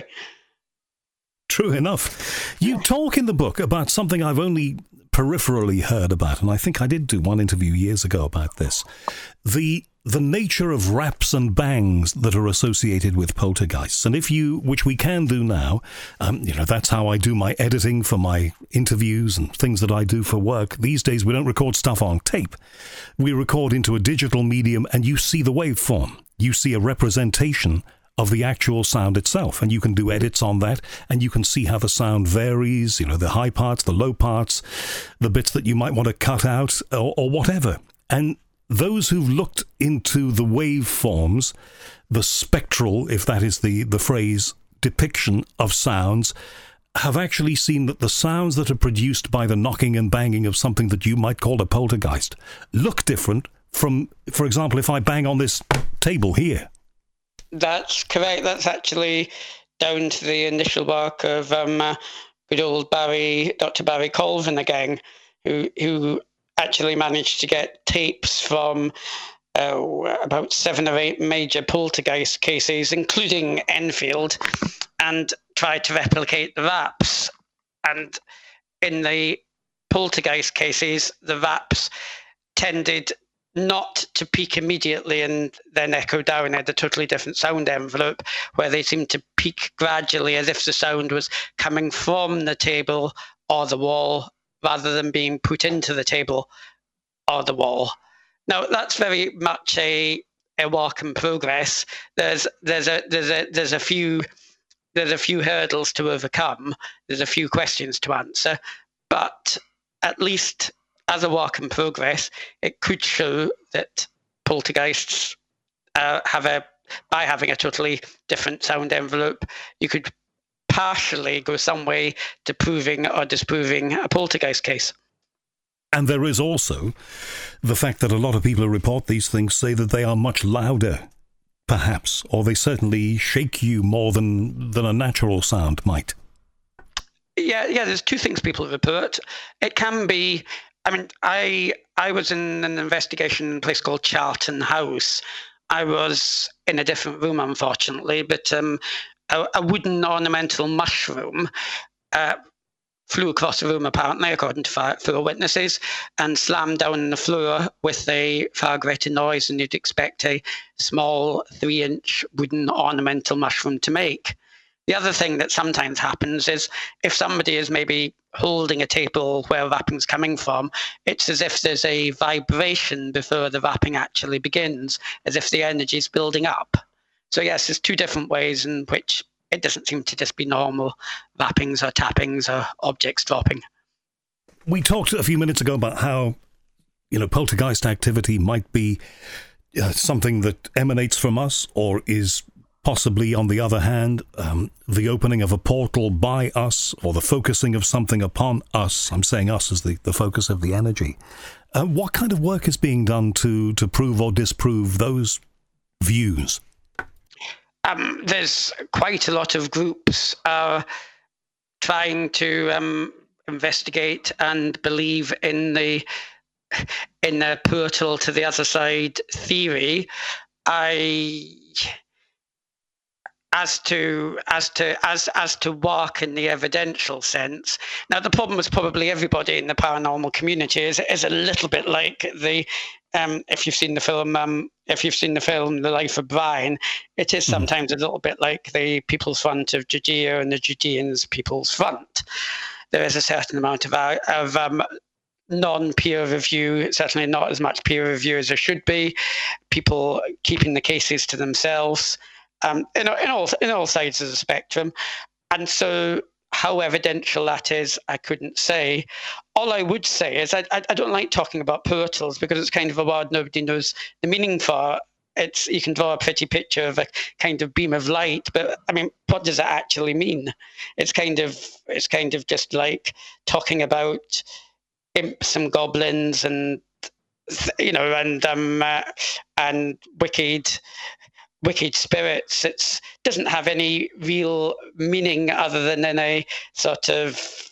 True enough. You talk in the book about something I've only peripherally heard about, and I think I did do one interview years ago about this. The nature of raps and bangs that are associated with poltergeists. And which we can do now, that's how I do my editing for my interviews and things that I do for work. These days we don't record stuff on tape. We record into a digital medium, and you see the waveform. You see a representation of the actual sound itself, and you can do edits on that, and you can see how the sound varies, the high parts, the low parts, the bits that you might want to cut out, or whatever. And those who've looked into the waveforms, the spectral, if that is the phrase, depiction of sounds, have actually seen that the sounds that are produced by the knocking and banging of something that you might call a poltergeist look different from, for example, if I bang on this table here. That's correct. That's actually down to the initial work of good old Dr. Barry Colvin again, who actually managed to get tapes from about 7 or 8 major poltergeist cases, including Enfield, and tried to replicate the raps. And in the poltergeist cases, the raps tended not to peak immediately and then echo down at a totally different sound envelope, where they seemed to peak gradually as if the sound was coming from the table or the wall rather than being put into the table or the wall. Now, that's very much a work in progress. There's a few hurdles to overcome. There's a few questions to answer, but at least as a work in progress, it could show that poltergeists by having a totally different sound envelope, you could partially go some way to proving or disproving a poltergeist case. And there is also the fact that a lot of people who report these things say that they are much louder, perhaps, or they certainly shake you more than a natural sound might. Yeah, there's two things people report. It can be, I mean, I was in an investigation in a place called Charlton House. I was in a different room, unfortunately, but a wooden ornamental mushroom flew across the room, apparently, according to 4 witnesses, and slammed down on the floor with a far greater noise than you'd expect a small 3-inch wooden ornamental mushroom to make. The other thing that sometimes happens is if somebody is maybe holding a table where rapping's coming from, it's as if there's a vibration before the rapping actually begins, as if the energy is building up. So yes, there's 2 different ways in which it doesn't seem to just be normal rappings or tappings or objects dropping. We talked a few minutes ago about how, poltergeist activity might be something that emanates from us, or is possibly, on the other hand, the opening of a portal by us, or the focusing of something upon us. I'm saying us as the focus of the energy. What kind of work is being done to prove or disprove those views? There's quite a lot of groups trying to investigate and believe in the portal to the other side theory. As to work in the evidential sense. Now, the problem is probably everybody in the paranormal community is a little bit like the if you've seen the film The Life of Brian, it is sometimes a little bit like the People's Front of Judea and the Judeans People's Front. There is a certain amount of non-peer review, certainly not as much peer review as there should be, people keeping the cases to themselves, in all sides of the spectrum. And so how evidential that is, I couldn't say. All I would say is I don't like talking about portals because it's kind of a word nobody knows the meaning for. You can draw a pretty picture of a kind of beam of light, but I mean, what does it actually mean? It's kind of just like talking about imps and goblins and wicked spirits. It doesn't have any real meaning other than in a sort of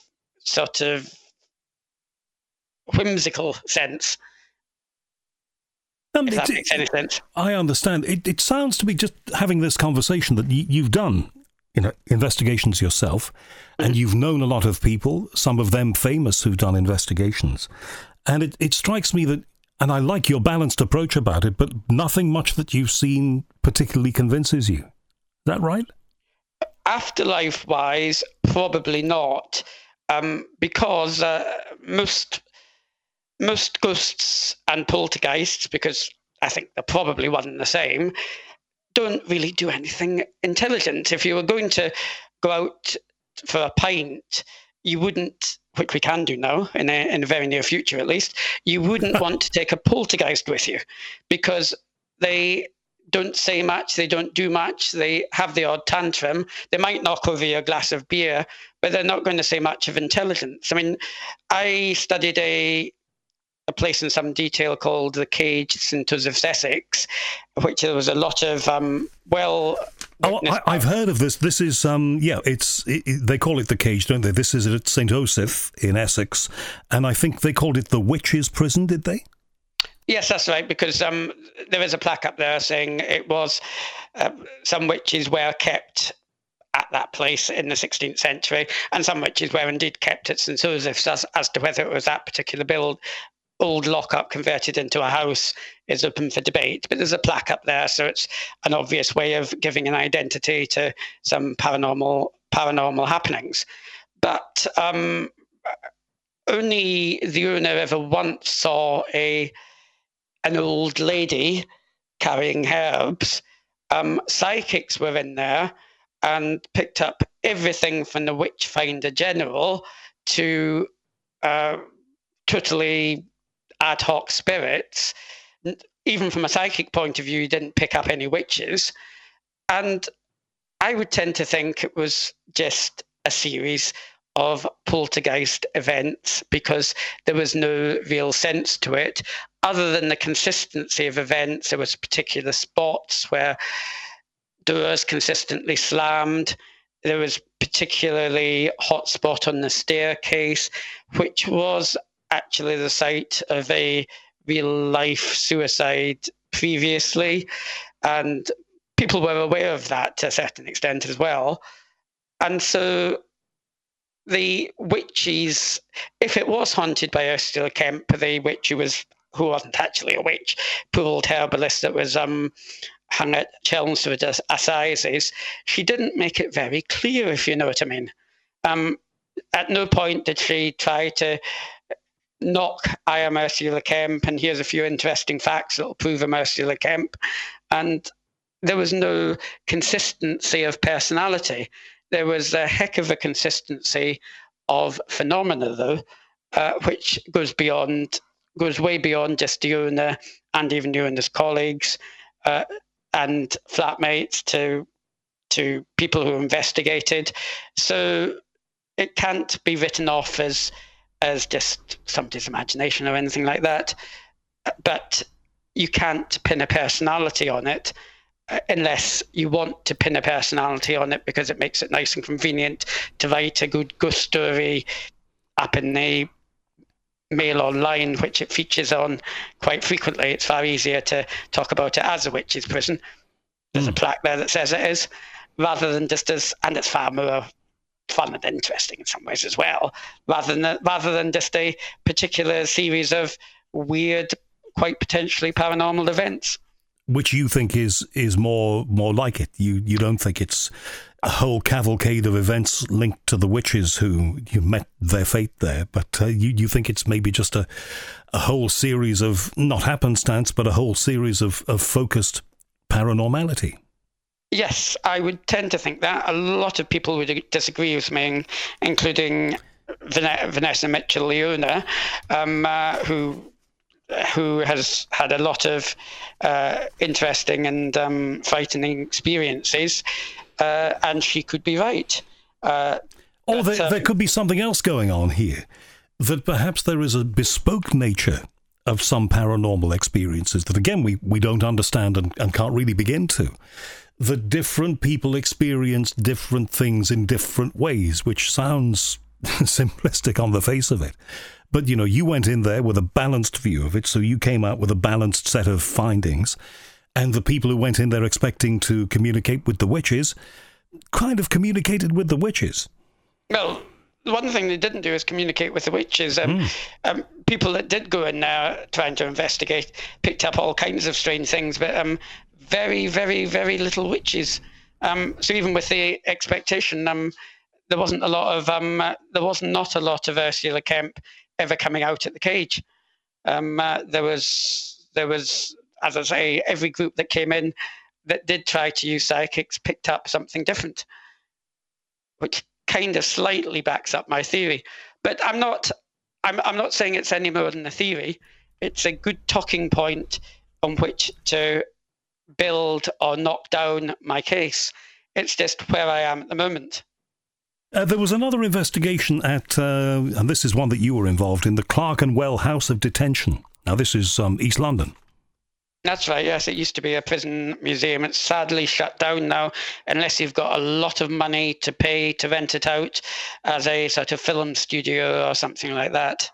whimsical sense. If that makes any sense. I understand. It sounds to me, just having this conversation, that you've done investigations yourself, and you've known a lot of people, some of them famous, who've done investigations. And it strikes me that, and I like your balanced approach about it, but nothing much that you've seen particularly convinces you. Is that right? Afterlife-wise, probably not, because most ghosts and poltergeists, because I think they're probably one and the same, don't really do anything intelligent. If you were going to go out for a pint, you wouldn't, which we can do now in the very near future at least, you wouldn't want to take a poltergeist with you because they don't say much, they don't do much, they have the odd tantrum, they might knock over your glass of beer, but they're not going to say much of intelligence. I mean, I studied a place in some detail called the Cage, St. Joseph's, Essex, which there was a lot of I've heard of this. This is they call it the Cage, don't they? This is at St. Joseph in Essex, and I think they called it the Witches' Prison. Did they? Yes, that's right, because there is a plaque up there saying it was some witches were kept at that place in the 16th century, and some witches were indeed kept at St. Joseph's. As to whether it was that particular old lockup converted into a house is open for debate, but there's a plaque up there, so it's an obvious way of giving an identity to some paranormal happenings. But only the owner ever once saw an old lady carrying herbs. Psychics were in there and picked up everything from the Witchfinder General to totally ad hoc spirits. Even from a psychic point of view, you didn't pick up any witches. And I would tend to think it was just a series of poltergeist events because there was no real sense to it. Other than the consistency of events, there was particular spots where doors consistently slammed. There was particularly hot spot on the staircase, which was actually the site of a real-life suicide previously, and people were aware of that to a certain extent as well. And so the witches, if it was haunted by Ursula Kemp, the witch who wasn't actually a witch, poor old herbalist that was hung at Chelmsford Assizes, she didn't make it very clear, if you know what I mean. At no point did she try to knock, I am Ursula Kemp, and here's a few interesting facts that will prove I'm Ursula Kemp. And there was no consistency of personality. There was a heck of a consistency of phenomena, though, which goes way beyond just the owner and even the owner's colleagues and flatmates to people who investigated. So it can't be written off as just somebody's imagination or anything like that. But you can't pin a personality on it. unless you want to pin a personality on it because it makes it nice and convenient to write a good ghost story up in the Mail Online, which it features on quite frequently. It's far easier to talk about it as a witch's prison. There's a plaque there that says it is, rather than just as, and it's far more fun and interesting in some ways as well, rather than just a particular series of weird, quite potentially paranormal events. Which you think is more like it. You don't think it's a whole cavalcade of events linked to the witches who you met their fate there, but you think it's maybe just a whole series of, not happenstance, but a whole series of focused paranormality. Yes, I would tend to think that. A lot of people would disagree with me, including Vanessa Mitchell-Leona, who has had a lot of interesting and frightening experiences, and she could be right. There could be something else going on here, that perhaps there is a bespoke nature of some paranormal experiences that, again, we don't understand and can't really begin to. That different people experience different things in different ways, which sounds simplistic on the face of it. But, you went in there with a balanced view of it, so you came out with a balanced set of findings. And the people who went in there expecting to communicate with the witches kind of communicated with the witches. Well, one thing they didn't do is communicate with the witches. People that did go in there trying to investigate picked up all kinds of strange things, but very, very, very little witches. So even with the expectation, there was not a lot of Ursula Kemp ever coming out at the cage. There was, as I say, every group that came in that did try to use psychics picked up something different, which kind of slightly backs up my theory. But I'm not saying it's any more than a theory. It's a good talking point on which to build or knock down my case. It's just where I am at the moment. There was another investigation at, and this is one that you were involved in, the Clerkenwell House of Detention. Now, this is East London. That's right, yes. It used to be a prison museum. It's sadly shut down now, unless you've got a lot of money to pay to rent it out as a sort of film studio or something like that.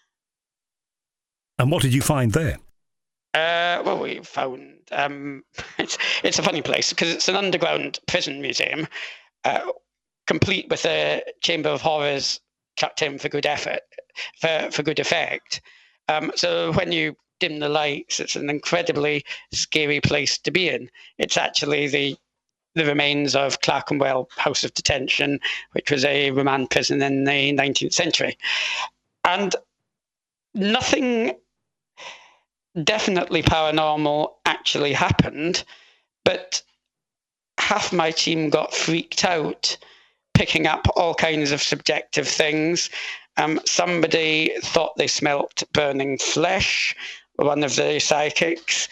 And what did you find there? Well, we found... it's a funny place, because it's an underground prison museum, complete with a chamber of horrors chucked in for good effort, for good effect. So when you dim the lights, it's an incredibly scary place to be in. It's actually the remains of Clerkenwell House of Detention, which was a remand prison in the 19th century. And nothing definitely paranormal actually happened, but half my team got freaked out, picking up all kinds of subjective things. Somebody thought they smelt burning flesh, one of the psychics.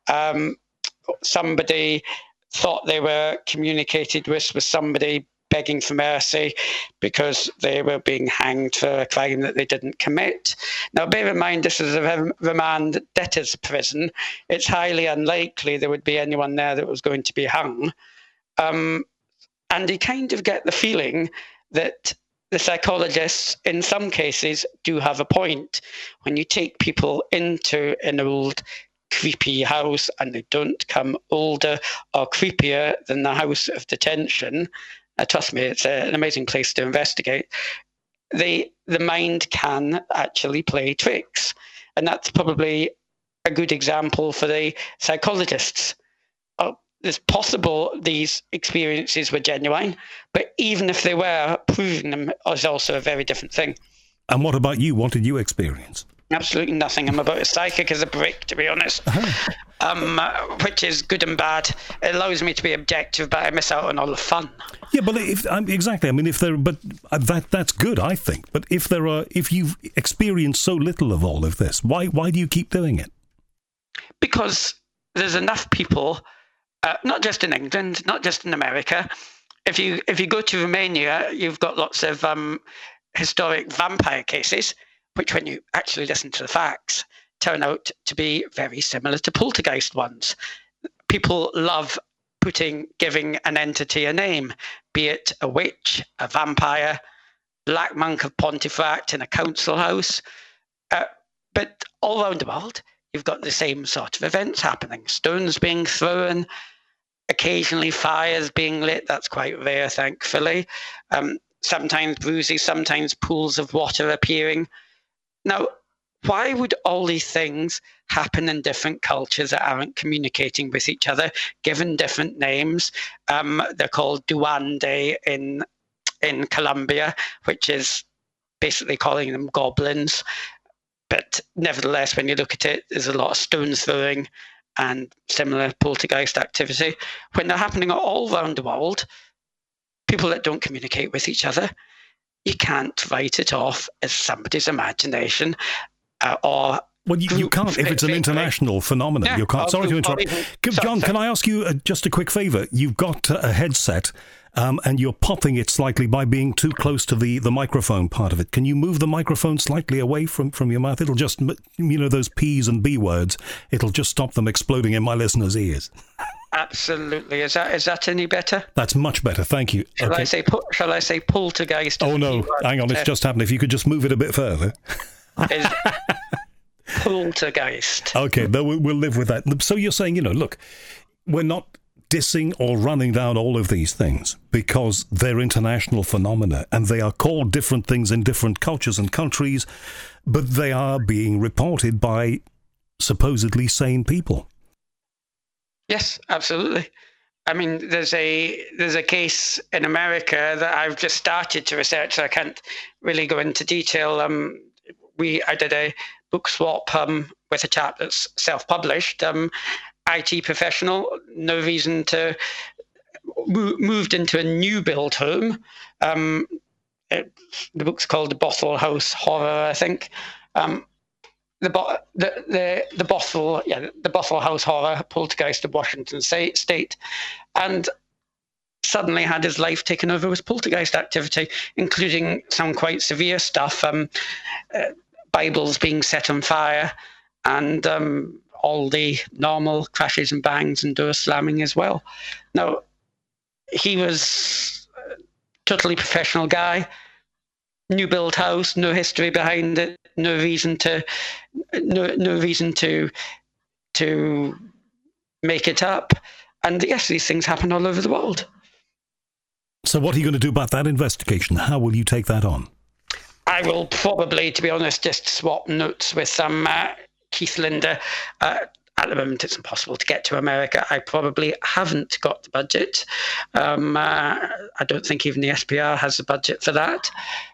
Somebody thought they were communicated with somebody begging for mercy because they were being hanged for a crime that they didn't commit. Now, bear in mind, this is a remand debtors prison. It's highly unlikely there would be anyone there that was going to be hung. And you kind of get the feeling that the psychologists, in some cases, do have a point. When you take people into an old, creepy house and they don't come older or creepier than the House of Detention, trust me, it's an amazing place to investigate, the mind can actually play tricks. And that's probably a good example for the psychologists. It's possible these experiences were genuine, but even if they were, proving them is also a very different thing. And what about you? What did you experience? Absolutely nothing. I'm about as psychic as a brick, to be honest. Which is good and bad. It allows me to be objective, but I miss out on all the fun. Yeah, but exactly. I mean, that's good, I think. But if you've experienced so little of all of this, why do you keep doing it? Because there's enough people. Not just in England, not just in America. If you go to Romania, you've got lots of historic vampire cases, which, when you actually listen to the facts, turn out to be very similar to poltergeist ones. People love giving an entity a name, be it a witch, a vampire, Black Monk of Pontefract in a council house. But all around the world, you've got the same sort of events happening. Stones being thrown, occasionally fires being lit. That's quite rare, thankfully. Sometimes bruises, sometimes pools of water appearing. Now, why would all these things happen in different cultures that aren't communicating with each other, given different names? They're called Duende in Colombia, which is basically calling them goblins. But nevertheless, when you look at it, there's a lot of stone throwing and similar poltergeist activity. When they're happening all around the world, people that don't communicate with each other, you can't write it off as somebody's imagination or... Well, you can't if it's an international phenomenon. Yeah, you can't. Sorry to interrupt. John, can I ask you just a quick favour? You've got a headset and you're popping it slightly by being too close to the microphone part of it. Can you move the microphone slightly away from your mouth? It'll just, those P's and B words, it'll just stop them exploding in my listeners' ears. Absolutely. Is that any better? That's much better. Thank you. Shall I say poltergeist? Oh, no. Hang on. It's just happened. If you could just move it a bit further. Poltergeist. Okay, we'll live with that. So you're saying, look, we're not dissing or running down all of these things because they're international phenomena and they are called different things in different cultures and countries, but they are being reported by supposedly sane people. Yes, absolutely. I mean, there's a case in America that I've just started to research, so I can't really go into detail. I did a book swap with a chap that's self-published, IT professional, no reason to moved into a new build home. The book's called The Bothell House Horror, I think. The Bothell House Horror, Poltergeist of Washington State, and suddenly had his life taken over with poltergeist activity, including some quite severe stuff. Bibles being set on fire, and all the normal crashes and bangs and doors slamming as well. Now, he was a totally professional guy, new build house, no history behind it, no reason to make it up. And yes, these things happen all over the world. So what are you going to do about that investigation? How will you take that on? I will probably, to be honest, just swap notes with Keith Linder. At the moment, it's impossible to get to America. I probably haven't got the budget. I don't think even the SPR has the budget for that.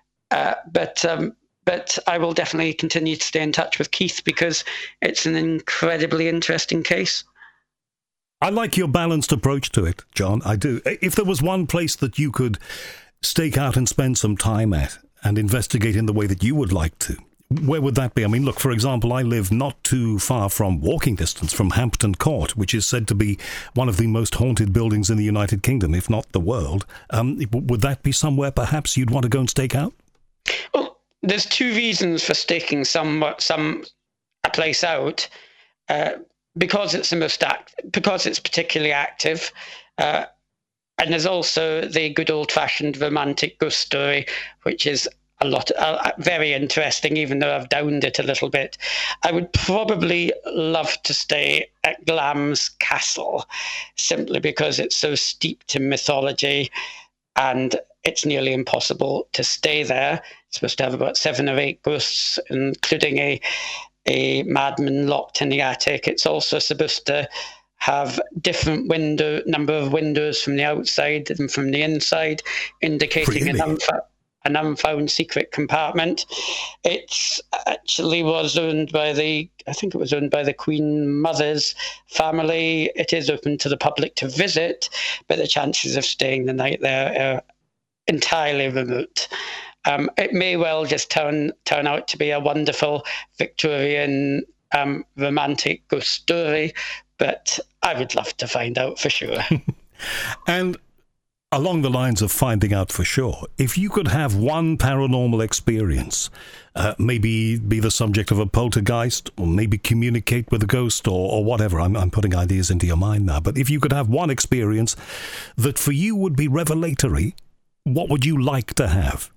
But I will definitely continue to stay in touch with Keith because it's an incredibly interesting case. I like your balanced approach to it, John. I do. If there was one place that you could stake out and spend some time at and investigate in the way that you would like to, where would that be? I mean, look, for example, I live not too far from walking distance from Hampton Court, which is said to be one of the most haunted buildings in the United Kingdom, if not the world. Would that be somewhere perhaps you'd want to go and stake out? Well, there's two reasons for staking a place out. Because it's because it's particularly active, and there's also the good old-fashioned romantic ghost story, which is very interesting, even though I've downed it a little bit. I would probably love to stay at Glam's Castle, simply because it's so steeped in mythology, and it's nearly impossible to stay there. It's supposed to have about 7 or 8 ghosts, including a madman locked in the attic. It's also supposed to have different number of windows from the outside and from the inside, indicating really? an unfound secret compartment. It actually was owned by the Queen Mother's family. It is open to the public to visit, but the chances of staying the night there are entirely remote. It may well just turn out to be a wonderful Victorian romantic ghost story, but I would love to find out for sure. And Along the lines of finding out for sure, if you could have one paranormal experience, maybe be the subject of a poltergeist, or maybe communicate with a ghost, or whatever, I'm putting ideas into your mind now, but if you could have one experience that for you would be revelatory, what would you like to have?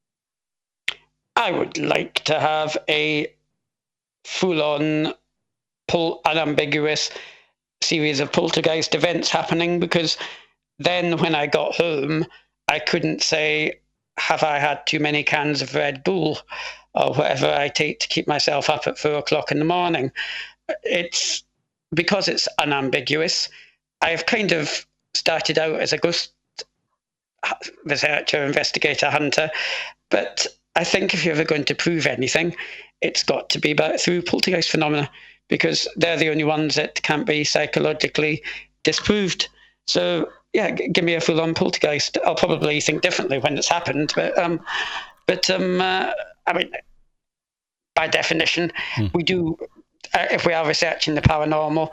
I would like to have a full-on, unambiguous series of poltergeist events happening, because then when I got home, I couldn't say, have I had too many cans of Red Bull or whatever I take to keep myself up at 4 o'clock in the morning. It's because it's unambiguous. I've kind of started out as a ghost researcher, investigator, hunter, but I think if you're ever going to prove anything, it's got to be through poltergeist phenomena, because they're the only ones that can't be psychologically disproved. So, yeah, give me a full-on poltergeist. I'll probably think differently when it's happened, but I mean, by definition, we do. If we are researching the paranormal,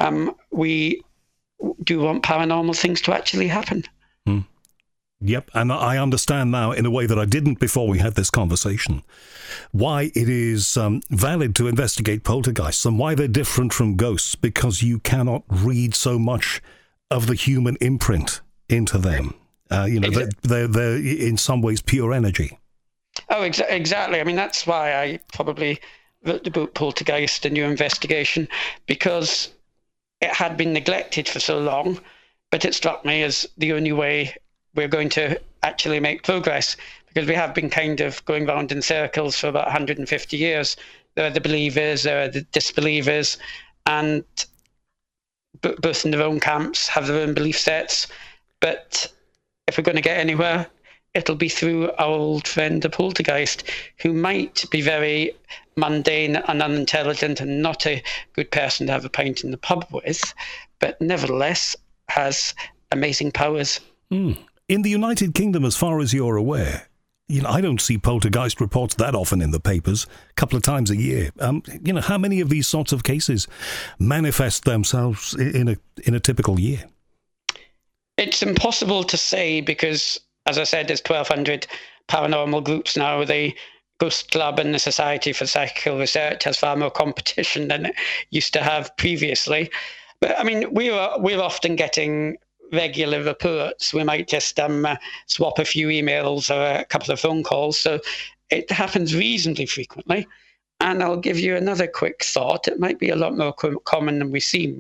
we do want paranormal things to actually happen. Yep, and I understand now in a way that I didn't before we had this conversation, why it is valid to investigate poltergeists and why they're different from ghosts, because you cannot read so much of the human imprint into them. They're in some ways pure energy. Oh, exactly. I mean, that's why I probably wrote the book Poltergeist, A New Investigation, because it had been neglected for so long, but it struck me as the only way we're going to actually make progress, because we have been kind of going round in circles for about 150 years. There are the believers, there are the disbelievers, and both in their own camps have their own belief sets. But if we're going to get anywhere, it'll be through our old friend the poltergeist, who might be very mundane and unintelligent and not a good person to have a pint in the pub with, but nevertheless has amazing powers. In the United Kingdom, as far as you're aware, I don't see poltergeist reports that often in the papers, a couple of times a year. How many of these sorts of cases manifest themselves in a typical year? It's impossible to say because, as I said, there's 1,200 paranormal groups now. The Ghost Club and the Society for Psychical Research has far more competition than it used to have previously. But, I mean, we're often getting regular reports. We might just swap a few emails or a couple of phone calls. So it happens reasonably frequently. And I'll give you another quick thought. It might be a lot more common than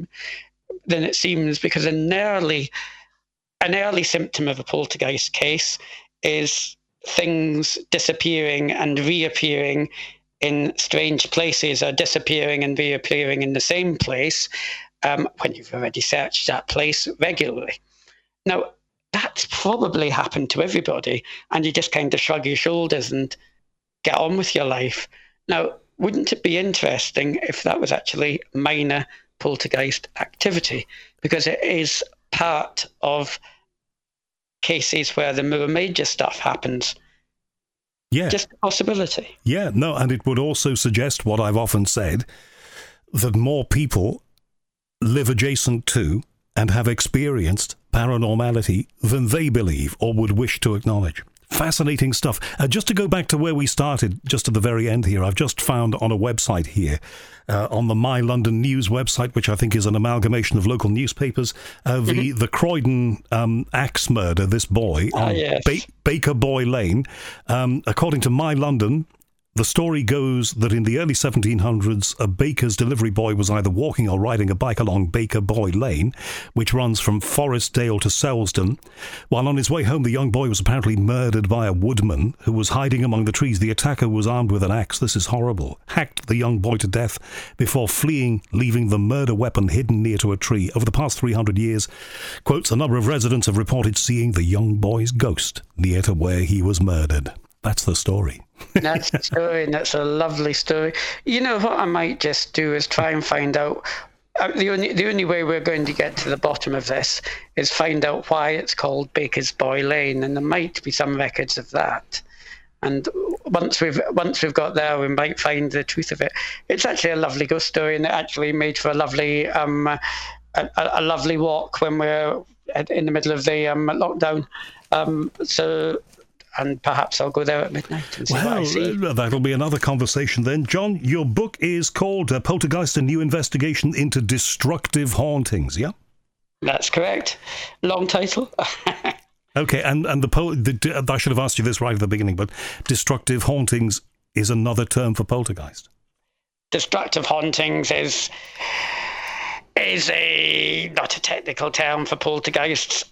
it seems, because an early symptom of a poltergeist case is things disappearing and reappearing in strange places, or disappearing and reappearing in the same place when you've already searched that place regularly. Now, that's probably happened to everybody, and you just kind of shrug your shoulders and get on with your life. Now, wouldn't it be interesting if that was actually minor poltergeist activity? Because it is part of cases where the more major stuff happens. Yeah. Just a possibility. Yeah, no, and it would also suggest what I've often said, that more people live adjacent to and have experienced paranormality than they believe or would wish to acknowledge. Fascinating stuff. Just to go back to where we started, just at the very end here, I've just found on a website here, on the My London News website, which I think is an amalgamation of local newspapers, the Croydon axe murder, this boy, on Baker Boy Lane. According to My London, the story goes that in the early 1700s, a baker's delivery boy was either walking or riding a bike along Baker Boy Lane, which runs from Forestdale to Selsdon. While on his way home, the young boy was apparently murdered by a woodman who was hiding among the trees. The attacker was armed with an axe. This is horrible. Hacked the young boy to death before fleeing, leaving the murder weapon hidden near to a tree. Over the past 300 years, quotes, a number of residents have reported seeing the young boy's ghost near to where he was murdered. That's the story. That's the story, and that's a lovely story. You know, what I might just do is try and find out, the only way we're going to get to the bottom of this is find out why it's called Baker's Boy Lane, and there might be some records of that. And once we've got there, we might find the truth of it. It's actually a lovely ghost story, and it actually made for a lovely a lovely walk when we're in the middle of the lockdown. And perhaps I'll go there at midnight and see what I see. That'll be another conversation then. John, your book is called Poltergeist, a New Investigation into Destructive Hauntings, yeah? That's correct. Long title. Okay, and I should have asked you this right at the beginning, but destructive hauntings is another term for poltergeist. Destructive hauntings is not a technical term for poltergeists.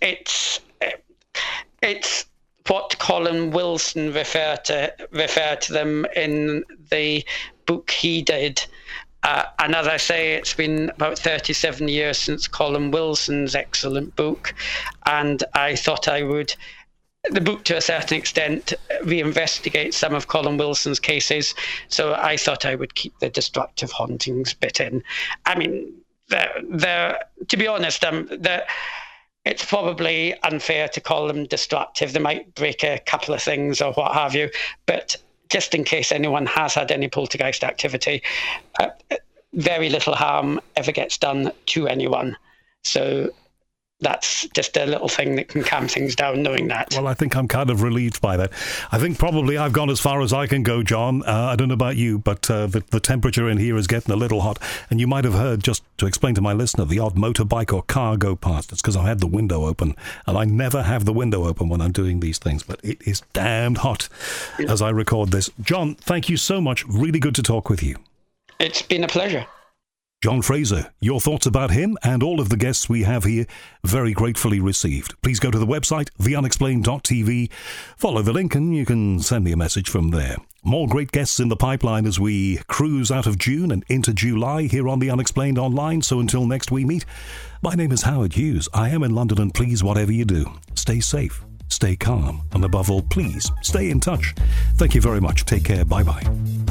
It's what Colin Wilson referred to them in the book he did. And as I say, it's been about 37 years since Colin Wilson's excellent book, and I thought the book to a certain extent reinvestigates some of Colin Wilson's cases, so I thought I would keep the destructive hauntings bit in. I mean, to be honest, it's probably unfair to call them destructive. They might break a couple of things or what have you, but just in case anyone has had any poltergeist activity, very little harm ever gets done to anyone. So that's just a little thing that can calm things down, knowing that. Well, I think I'm kind of relieved by that. I think probably I've gone as far as I can go, John. I don't know about you, but the temperature in here is getting a little hot. And you might have heard, just to explain to my listener, the odd motorbike or car go past. It's because I had the window open, and I never have the window open when I'm doing these things. But it is damned hot as I record this. John, thank you so much. Really good to talk with you. It's been a pleasure. John Fraser, your thoughts about him and all of the guests we have here, very gratefully received. Please go to the website, theunexplained.tv, follow the link and you can send me a message from there. More great guests in the pipeline as we cruise out of June and into July here on The Unexplained Online, so until next we meet, my name is Howard Hughes. I am in London, and please, whatever you do, stay safe, stay calm, and above all, please, stay in touch. Thank you very much. Take care. Bye-bye.